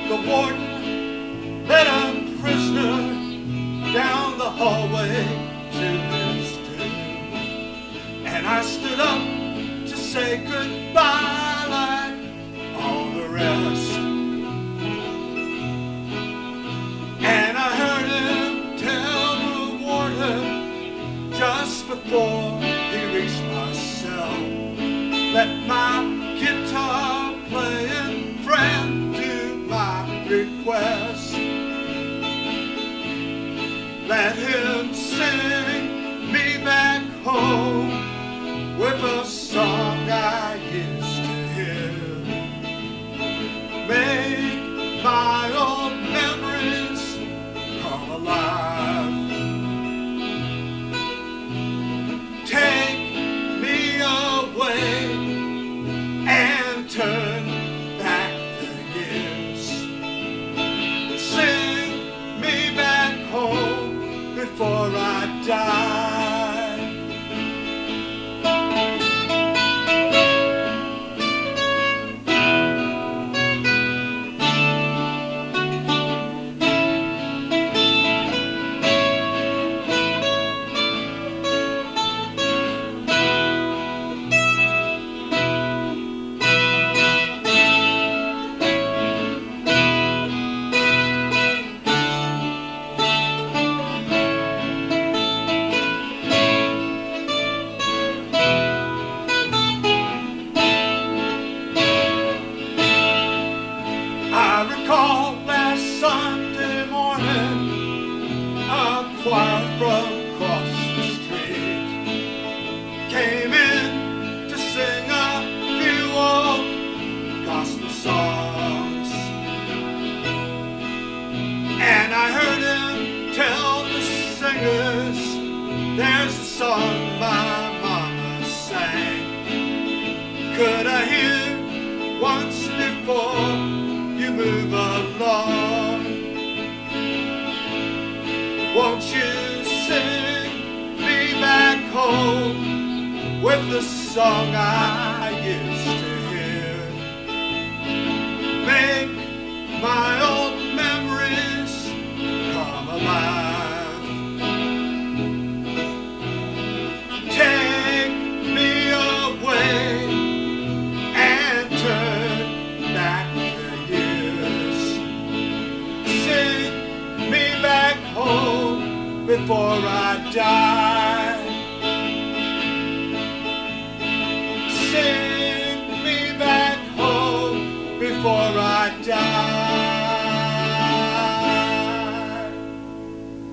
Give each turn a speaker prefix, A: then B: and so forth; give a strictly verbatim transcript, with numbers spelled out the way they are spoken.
A: The warden led a prisoner down the hallway to his doom, and I stood up to say goodbye like all the rest. And I heard him tell the warden just before he reached my cell, let my guitar playing friend do my request. Let him sing me back home with a song I used to hear. Make my old memories come alive. Take me away and turn back the years. Sing me back home before I die. I recall last Sunday morning, a choir from across the street came in to sing a few old gospel songs. And I heard him tell the singers, there's a song my mama sang. Could I hear once before you move along? Won't you sing me back home with the song I used to hear? Make my old memories come alive. Take me away and turn back home before I die. Sing me back home before I die.